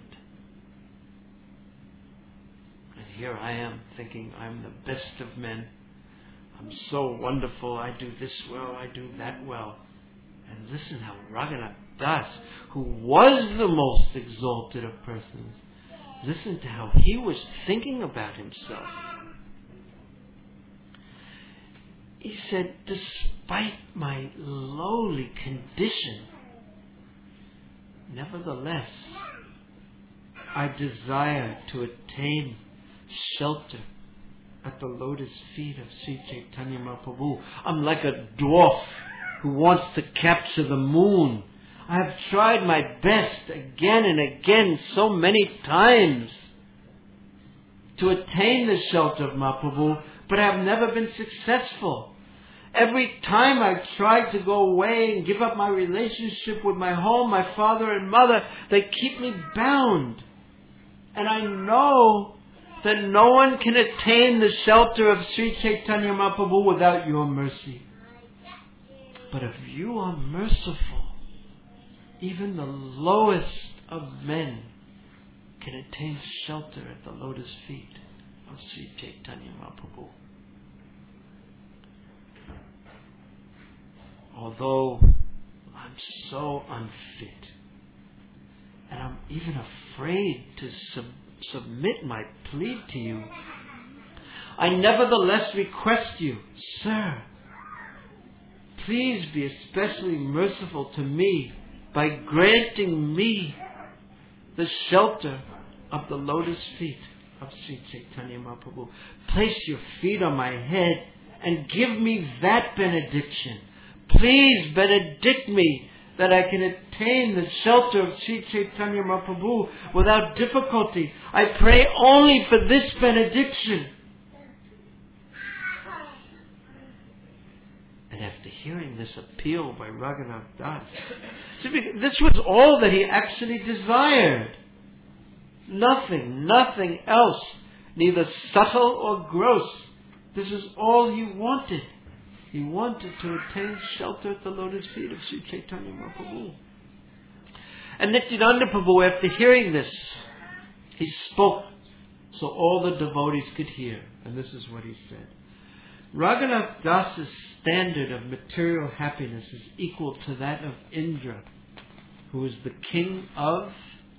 Speaker 2: And here I am thinking I'm the best of men. I'm so wonderful. I do this well, I do that well." And listen how Raghunath Das, who was the most exalted of persons, listen to how he was thinking about himself. He said, "Despite my lowly condition, nevertheless, I desire to attain shelter at the lotus feet of Sri Chaitanya Mahaprabhu. I'm like a dwarf who wants to capture the moon. I have tried my best again and again so many times to attain the shelter of Mahaprabhu, but I have never been successful. Every time I've tried to go away and give up my relationship with my home, my father and mother, they keep me bound. And I know that no one can attain the shelter of Sri Chaitanya Mahaprabhu without your mercy. But if you are merciful, even the lowest of men can attain shelter at the lotus feet of Sri Chaitanya Mahaprabhu. Although I'm so unfit, and I'm even afraid to sub- submit my plea to you, I nevertheless request you, sir, please be especially merciful to me by granting me the shelter of the lotus feet of Sri Chaitanya Mahaprabhu. Place your feet on my head and give me that benediction. Please benedict me that I can attain the shelter of Sri Chaitanya Mahaprabhu without difficulty. I pray only for this benediction." And after hearing this appeal by Raghunath Das, this was all that he actually desired. Nothing, nothing else, neither subtle or gross. This is all he wanted. He wanted to attain shelter at the lotus feet of Sri Chaitanya Mahaprabhu. And Nityananda Prabhu, after hearing this, he spoke so all the devotees could hear. And this is what he said. Raghunath Das's standard of material happiness is equal to that of Indra, who is the king of...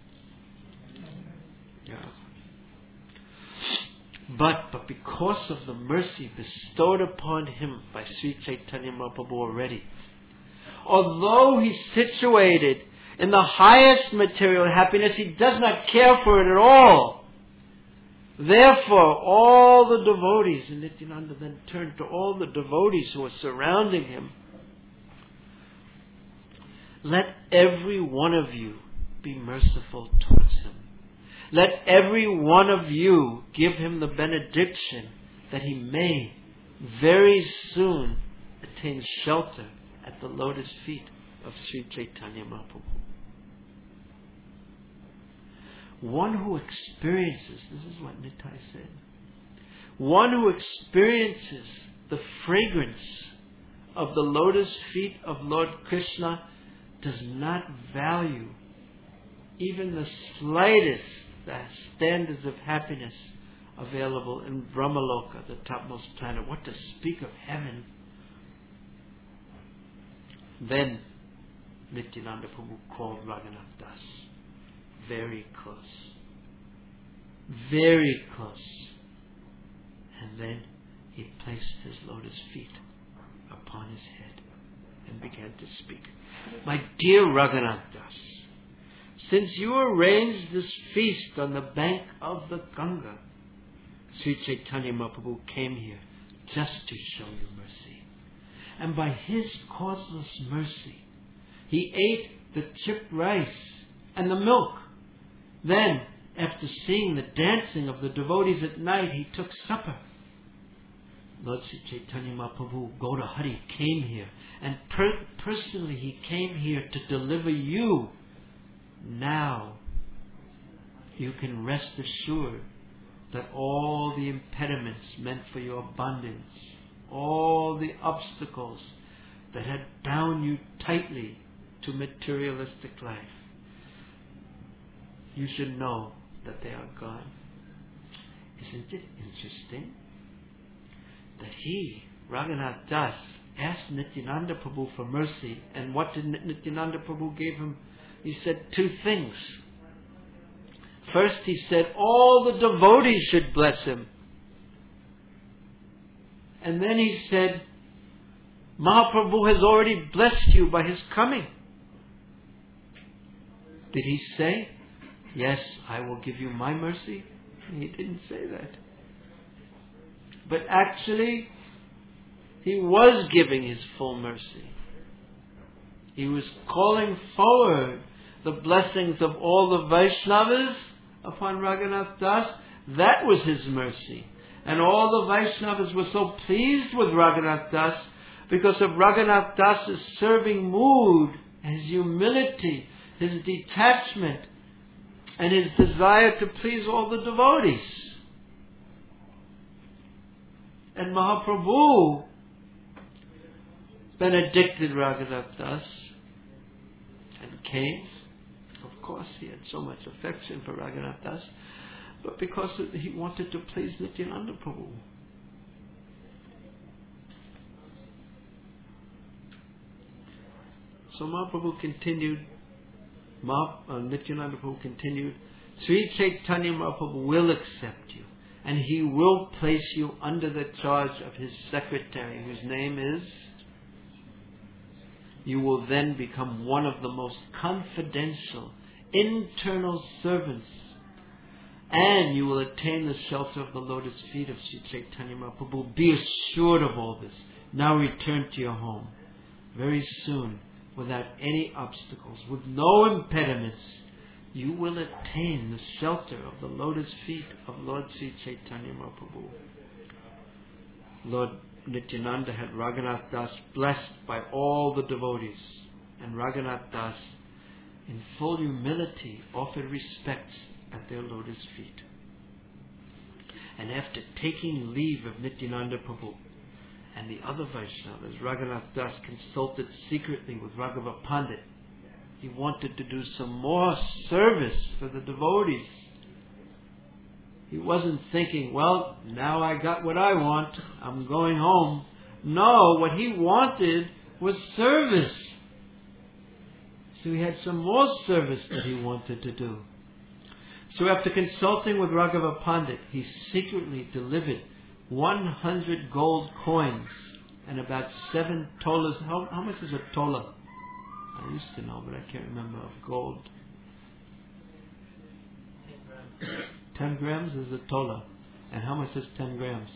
Speaker 2: Yeah. But, but because of the mercy bestowed upon him by Sri Chaitanya Mahaprabhu already, although he's situated in the highest material happiness, he does not care for it at all. Therefore, all the devotees, and Nityananda then turned to all the devotees who are surrounding him, let every one of you be merciful towards him. Let every one of you give him the benediction that he may very soon attain shelter at the lotus feet of Sri Chaitanya Mahaprabhu. One who experiences, this is what Nitai said, one who experiences the fragrance of the lotus feet of Lord Krishna does not value even the slightest standards of happiness available in Brahmaloka, the topmost planet. What to speak of heaven? Then Nityananda Prabhu called Raghunath Das. Very close. Very close. And then he placed his lotus feet upon his head and began to speak. My dear Raghunath Das, since you arranged this feast on the bank of the Ganga, Sri Chaitanya Mahaprabhu came here just to show you mercy. And by his causeless mercy, he ate the chipped rice and the milk. Then, after seeing the dancing of the devotees at night, he took supper. Lord Sri Chaitanya Mahaprabhu, Gaura Hari, came here. And per- personally he came here to deliver you. Now, you can rest assured that all the impediments meant for your abundance, all the obstacles that had bound you tightly to materialistic life, you should know that they are gone. Isn't it interesting that he, Raghunath Das, asked Nityananda Prabhu for mercy, and what did Nityananda Prabhu give him? He said two things. First he said all the devotees should bless him. And then he said, Mahaprabhu has already blessed you by his coming. Did he say, yes, I will give you my mercy? He didn't say that. But actually, he was giving his full mercy. He was calling forward the blessings of all the Vaishnavas upon Raghunath Das. That was his mercy. And all the Vaishnavas were so pleased with Raghunath Das because of Raghunath Das's serving mood, his humility, his detachment, and his desire to please all the devotees. And Mahaprabhu benedicted Raghunath Das and came. Of course, he had so much affection for Raghunath Das, but because he wanted to please Nityananda Prabhu. So Mahaprabhu continued, Mah, uh, Nityananda Prabhu continued, Sri Chaitanya Mahaprabhu will accept you, and he will place you under the charge of his secretary, whose name is... You will then become one of the most confidential, internal servants, and you will attain the shelter of the lotus feet of Sri Chaitanya Mahaprabhu. Be assured of all this. Now return to your home. Very soon, without any obstacles, with no impediments, you will attain the shelter of the lotus feet of Lord Sri Chaitanya Mahaprabhu. Lord Nityananda had Raghunath Das blessed by all the devotees, and Raghunath Das, in full humility, offered respects at their lotus feet. And after taking leave of Nityananda Prabhu And the other Vaishnavas, Raghunath Das consulted secretly with Raghava Pandit. He wanted to do some more service for the devotees. He wasn't thinking, well, now I got what I want, I'm going home. No, what he wanted was service. So he had some more service that he wanted to do. So after consulting with Raghava Pandit, he secretly delivered one hundred gold coins and about seven tolas. How, how much is a tola? I used to know, but I can't remember, of gold. Ten grams is a tola. And how much is ten grams?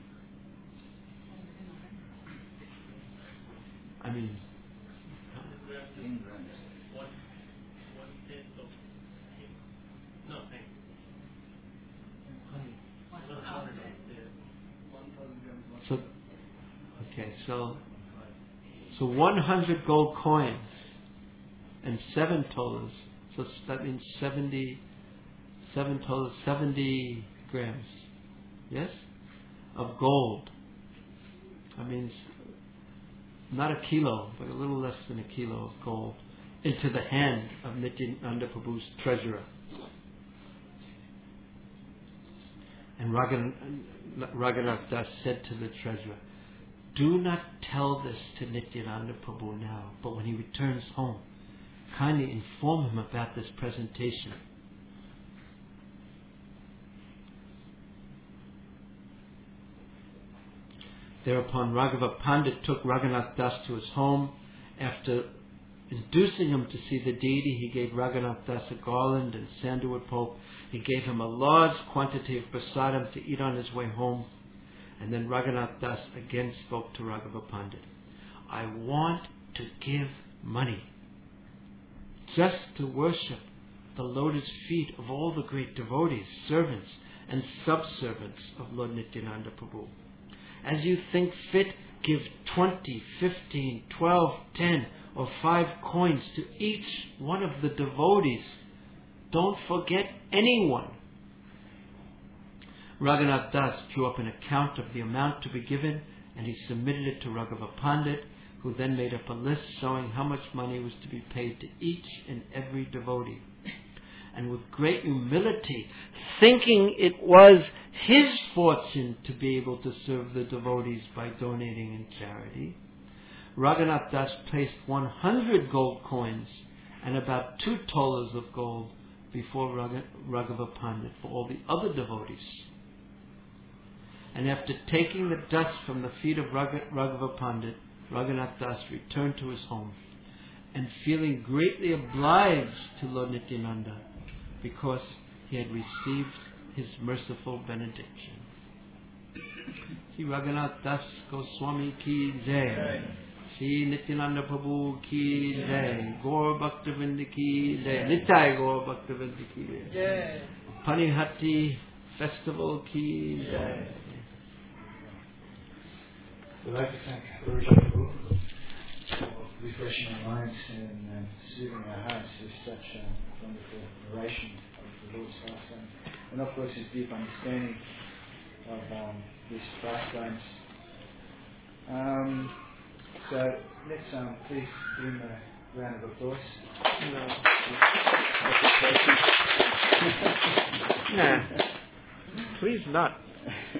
Speaker 2: I mean,
Speaker 4: ten grams.
Speaker 3: One, one tenth of no, thank
Speaker 4: One
Speaker 3: hundred. One thousand grams.
Speaker 2: so okay, so so one hundred gold coins and seven tolas. So that means seventy. Seven tolas, seventy grams. Yes, of gold. That means not a kilo, but a little less than a kilo of gold into the hand of Nityananda Prabhu's treasurer. And Raghunath Raghunath Das said to the treasurer, do not tell this to Nityananda Prabhu now, but when he returns home, kindly inform him about this presentation. Thereupon Raghava Pandit took Raghunath Das to his home. After inducing him to see the deity, he gave Raghunath Das a garland and sandalwood pulp. He gave him a large quantity of prasadam to eat on his way home. And then Raghunath Das again spoke to Raghava Pandit. I want to give money just to worship the lotus feet of all the great devotees, servants and subservants of Lord Nityananda Prabhu. As you think fit, give twenty, fifteen, twelve, ten, or five coins to each one of the devotees. Don't forget anyone. Raghunath Das drew up an account of the amount to be given, and he submitted it to Raghava Pandit, who then made up a list showing how much money was to be paid to each and every devotee. And with great humility, thinking it was his fortune to be able to serve the devotees by donating in charity, Raghunath Das placed one hundred gold coins and about two tolas of gold before Ragh- Raghava Pandit for all the other devotees. And after taking the dust from the feet of Ragh- Raghava Pandit, Raghunath Das returned to his home, and feeling greatly obliged to Lord Nityananda because he had received his merciful benediction. Sri Raghunath Das Goswami ki jai, Sri Nityananda Prabhu ki jai, Gaur Bhaktivinoda ki jai, Nitai Gaur Bhaktivinoda ki jai, Panihati Festival ki jai.
Speaker 4: We'd like to thank Guru Prabhu for refreshing our minds and uh, soothing our hearts with such a wonderful narration of the Lord's pastime, and of course his deep understanding of um, these pastimes. Um, so let's um, please give him a round of applause.
Speaker 2: No. No. Please not.